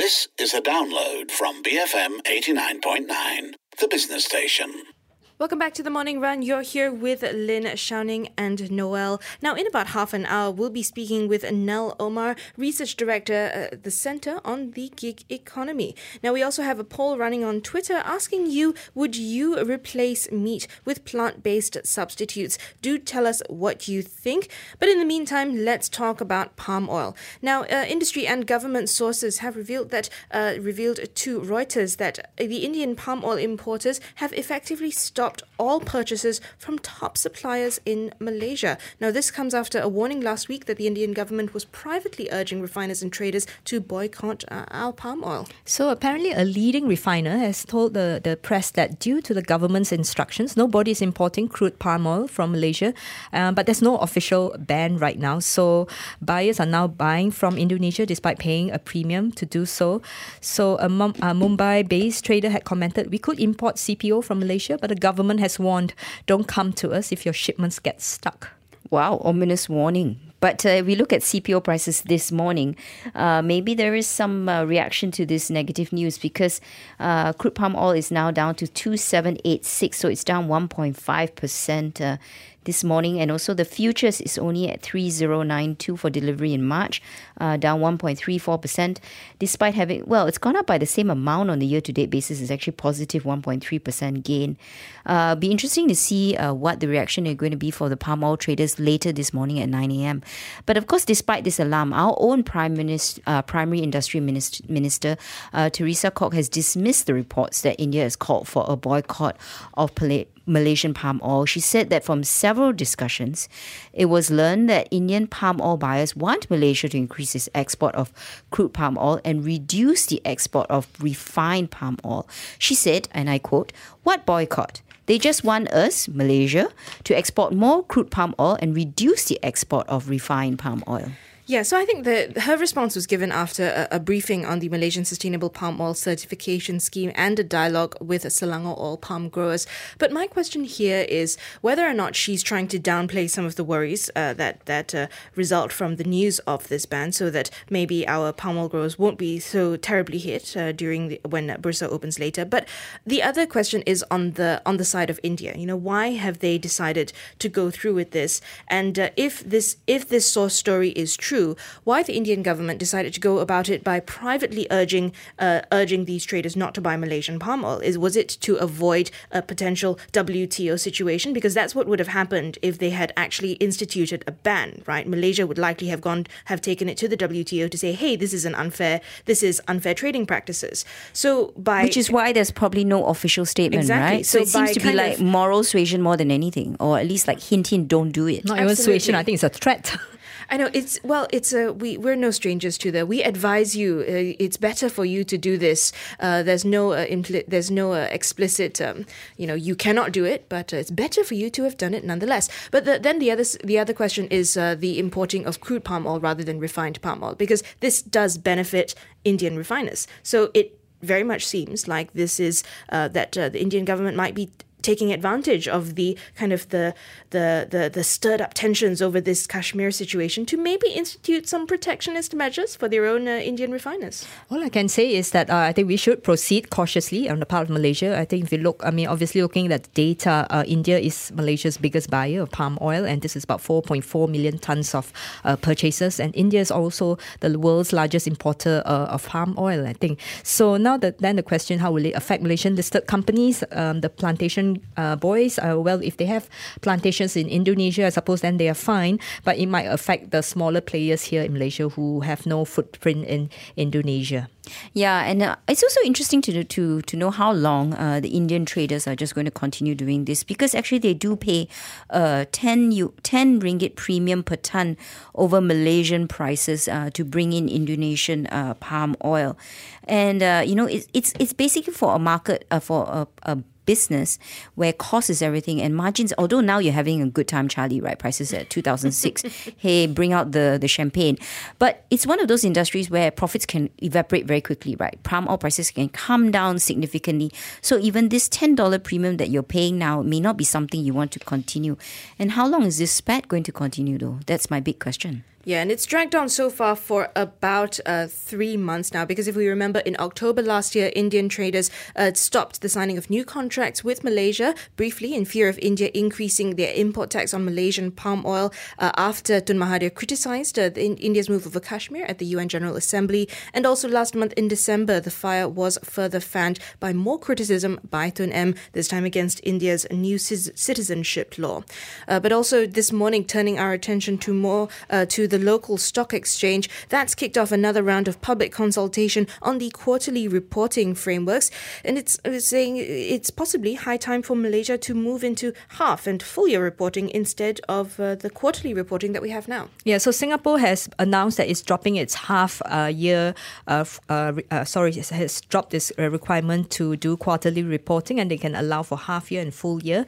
This is a download from BFM 89.9, the business station. Welcome back to the Morning Run. You're here with Lynn Shouning and Noel. Now, in about half an hour, we'll be speaking with Nell Omar, Research Director at the Centre on the Gig Economy. Now, we also have a poll running on Twitter asking you, would you replace meat with plant-based substitutes? Do tell us what you think. But in the meantime, let's talk about palm oil. Now, industry and government sources have revealed to Reuters that the Indian palm oil importers have effectively stopped all purchases from top suppliers in Malaysia. Now, this comes after a warning last week that the Indian government was privately urging refiners and traders to boycott our palm oil. So apparently a leading refiner has told the press that due to the government's instructions, nobody is importing crude palm oil from Malaysia, but there's no official ban right now. So buyers are now buying from Indonesia despite paying a premium to do so. So a Mumbai-based trader had commented, we could import CPO from Malaysia, but the government has warned, don't come to us if your shipments get stuck. Wow, ominous warning. But we look at CPO prices this morning. Maybe there is some reaction to this negative news because crude palm oil is now down to 2,786, so it's down 1.5% this morning. And also the futures is only at 3,092 for delivery in March, down 1.34%. Despite having, it's gone up by the same amount on the year-to-date basis. It's actually positive 1.3% gain. Be interesting to see what the reaction is going to be for the palm oil traders later this morning at 9 a.m. But of course, despite this alarm, our own Primary Industry Minister, Teresa Kok, has dismissed the reports that India has called for a boycott of Malaysian palm oil. She said that from several discussions, it was learned that Indian palm oil buyers want Malaysia to increase its export of crude palm oil and reduce the export of refined palm oil. She said, and I quote, "What boycott? They just want us, Malaysia, to export more crude palm oil and reduce the export of refined palm oil." Yeah, so I think her response was given after a briefing on the Malaysian Sustainable Palm Oil Certification Scheme and a dialogue with Selangor oil palm growers. But my question here is whether or not she's trying to downplay some of the worries that result from the news of this ban, so that maybe our palm oil growers won't be so terribly hit when Bursa opens later. But the other question is on the side of India. You know, why have they decided to go through with this? And if this source story is true, why the Indian government decided to go about it by privately urging these traders not to buy Malaysian palm oil? Was it to avoid a potential WTO situation? Because that's what would have happened if they had actually instituted a ban, right? Malaysia would likely have taken it to the WTO to say, hey, this is unfair trading practices. Which is why there's probably no official statement, exactly. Right? So it seems to be like moral suasion more than anything, or at least like hint, don't do it. Not even suasion, I think it's a threat. I know we're no strangers to that. We advise you. It's better for you to do this. There's no explicit. You cannot do it, but it's better for you to have done it nonetheless. But then the other question is the importing of crude palm oil rather than refined palm oil, because this does benefit Indian refiners. So it very much seems like this is that the Indian government might be taking advantage of the kind of the stirred up tensions over this Kashmir situation to maybe institute some protectionist measures for their own Indian refiners. All I can say is that I think we should proceed cautiously on the part of Malaysia. I think if you look, obviously looking at the data, India is Malaysia's biggest buyer of palm oil, and this is about 4.4 million tons of purchases. And India is also the world's largest importer of palm oil, I think. So now then the question, how will it affect Malaysian listed companies, the plantation boys? If they have plantations in Indonesia, I suppose then they are fine, but it might affect the smaller players here in Malaysia who have no footprint in Indonesia. Yeah, and it's also interesting to know how long the Indian traders are just going to continue doing this, because actually they do pay 10 ringgit premium per ton over Malaysian prices to bring in Indonesian palm oil. And it's basically for a market for a business where cost is everything and margins, although now you're having a good time, Charlie, right? Prices at 2006. Hey, bring out the champagne. But it's one of those industries where profits can evaporate very quickly, right? Palm oil prices can come down significantly. So even this $10 premium that you're paying now may not be something you want to continue. And how long is this spat going to continue though? That's my big question. Yeah, and it's dragged on so far for about 3 months now, because if we remember, in October last year, Indian traders stopped the signing of new contracts with Malaysia, briefly in fear of India increasing their import tax on Malaysian palm oil after Tun Mahathir criticised India's move over Kashmir at the UN General Assembly. And also last month in December, the fire was further fanned by more criticism by Tun M, this time against India's new citizenship law. But also this morning, turning our attention to the local stock exchange, that's kicked off another round of public consultation on the quarterly reporting frameworks, and it's saying it's possibly high time for Malaysia to move into half and full year reporting instead of the quarterly reporting that we have now. Yeah, so Singapore has announced that it's dropping its has dropped its requirement to do quarterly reporting, and they can allow for half year and full year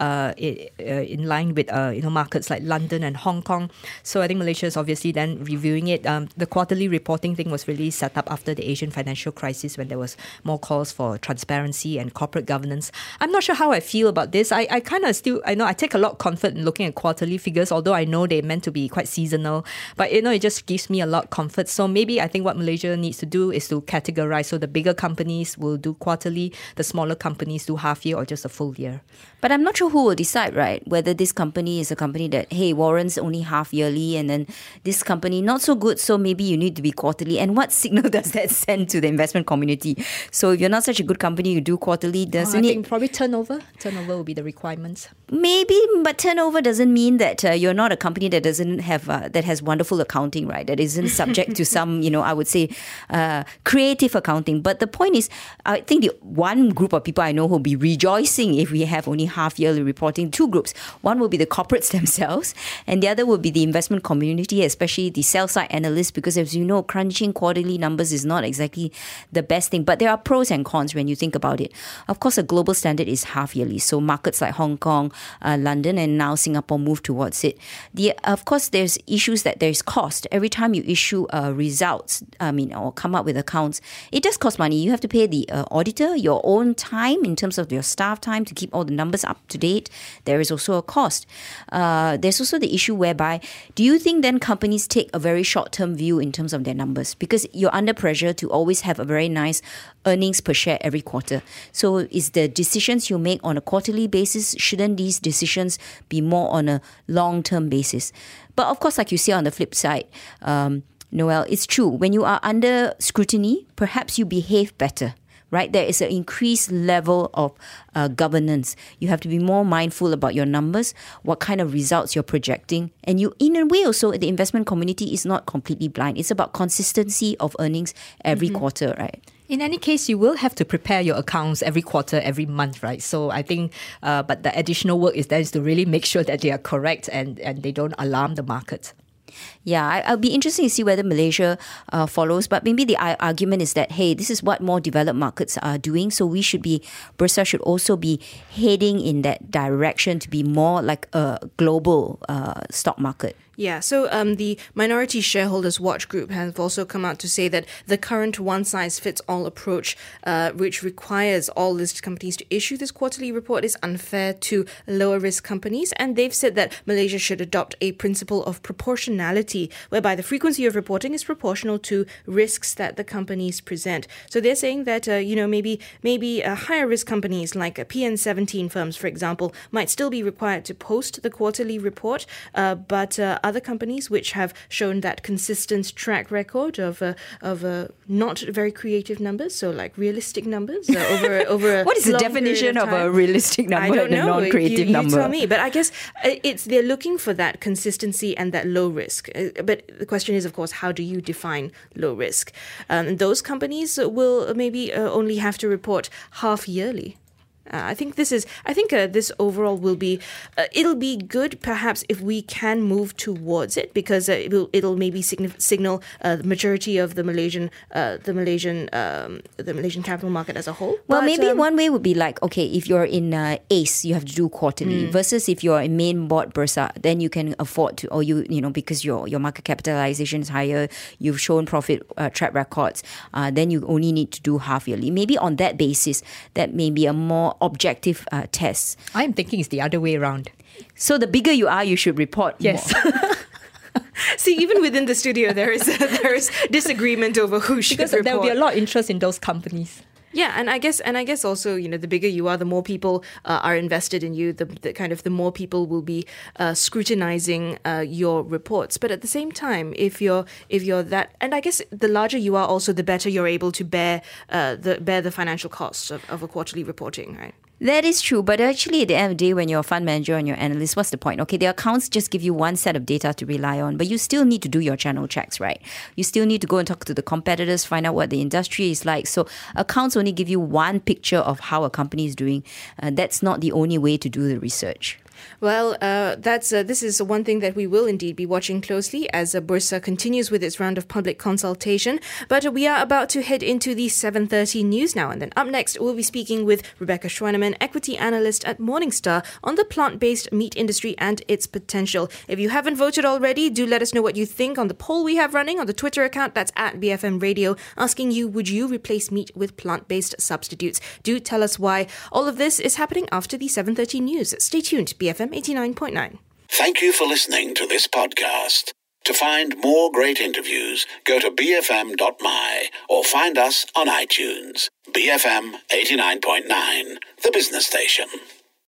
in line with markets like London and Hong Kong. So I think Malaysia is obviously then reviewing it. The quarterly reporting thing was really set up after the Asian financial crisis, when there was more calls for transparency and corporate governance. I'm not sure how I feel about this. I kind of still, I take a lot of comfort in looking at quarterly figures, although I know they're meant to be quite seasonal. But, it just gives me a lot of comfort. So maybe I think what Malaysia needs to do is to categorize. So the bigger companies will do quarterly, the smaller companies do half year or just a full year. But I'm not sure who will decide, right? Whether this company is a company that, hey, warrants only half yearly, and then this company not so good, so maybe you need to be quarterly. And what signal does that send to the investment community? So if you're not such a good company, you do quarterly, doesn't I it? think probably turnover. Turnover will be the requirements. Maybe, but turnover doesn't mean that you're not a company that doesn't have that has wonderful accounting, right? That isn't subject to some, I would say, creative accounting. But the point is, I think the one group of people I know who will be rejoicing if we have only half yearly reporting. Two groups. One will be the corporates themselves, and the other will be the investment community, especially the sell side analysts, because as you know, crunching quarterly numbers is not exactly the best thing. But there are pros and cons when you think about it. Of course, a global standard is half yearly. So markets like Hong Kong, London, and now Singapore move towards it. Of course, there's issues that there's cost. Every time you issue results, or come up with accounts, it does cost money. You have to pay the auditor, your own time in terms of your staff time to keep all the numbers up to date. There is also a cost. There's also the issue whereby, do you think then companies take a very short-term view in terms of their numbers? Because you're under pressure to always have a very nice earnings per share every quarter. So is the decisions you make on a quarterly basis, shouldn't these decisions be more on a long-term basis? But of course, like you say on the flip side, Noel, it's true. When you are under scrutiny, perhaps you behave better. Right? There is an increased level of governance. You have to be more mindful about your numbers, what kind of results you're projecting. And you, in a way also, the investment community is not completely blind. It's about consistency of earnings every quarter, right? In any case, you will have to prepare your accounts every quarter, every month, right? So I think, but the additional work is to really make sure that they are correct and they don't alarm the market. Yeah, I'll be interested to see whether Malaysia follows. But maybe the argument is that, hey, this is what more developed markets are doing. So Bursa should also be heading in that direction to be more like a global stock market. Yeah, so the Minority Shareholders Watch Group have also come out to say that the current one-size-fits-all approach, which requires all listed companies to issue this quarterly report, is unfair to lower-risk companies. And they've said that Malaysia should adopt a principle of proportionality, whereby the frequency of reporting is proportional to risks that the companies present. So they're saying that, maybe higher-risk companies like PN17 firms, for example, might still be required to post the quarterly report, but other companies which have shown that consistent track record of not very creative numbers, so like realistic numbers over what is the definition of a realistic number? I don't know. A non-creative number? You tell me. But I guess they're looking for that consistency and that low risk. But the question is, of course, how do you define low risk? Those companies will maybe only have to report half yearly. I think this overall will be it'll be good perhaps if we can move towards it, because it'll maybe signal the maturity of the Malaysian capital market as a whole. Well, maybe one way would be like, okay, if you're in ACE, you have to do quarterly, versus if you're in main board Bursa, then you can afford to, or because your market capitalization is higher, you've shown profit track records, then you only need to do half yearly. Maybe on that basis, that may be a more objective test. I'm thinking it's the other way around. So the bigger you are, you should report yes. more. See, even within the studio, there is disagreement over who should Because report. there will be a lot of interest in those companies. Yeah, and I guess also, the bigger you are, the more people are invested in you. The more people will be scrutinizing your reports. But at the same time, if you're that, and I guess the larger you are, also the better you're able to bear the financial costs of a quarterly reporting, right? That is true, but actually at the end of the day, when you're a fund manager and you're an analyst, what's the point? Okay, the accounts just give you one set of data to rely on, but you still need to do your channel checks, right? You still need to go and talk to the competitors, find out what the industry is like. So accounts only give you one picture of how a company is doing. That's not the only way to do the research. Well, this is one thing that we will indeed be watching closely as Bursa continues with its round of public consultation. But we are about to head into the 7:30 news now. And then up next, we'll be speaking with Rebecca Schwaneman, equity analyst at Morningstar, on the plant-based meat industry and its potential. If you haven't voted already, do let us know what you think on the poll we have running on the Twitter account. That's at BFM Radio, asking you, would you replace meat with plant-based substitutes? Do tell us why. All of this is happening after the 7:30 news. Stay tuned, BFM 89.9. Thank you for listening to this podcast. To find more great interviews, go to bfm.my or find us on iTunes. BFM 89.9, the business station.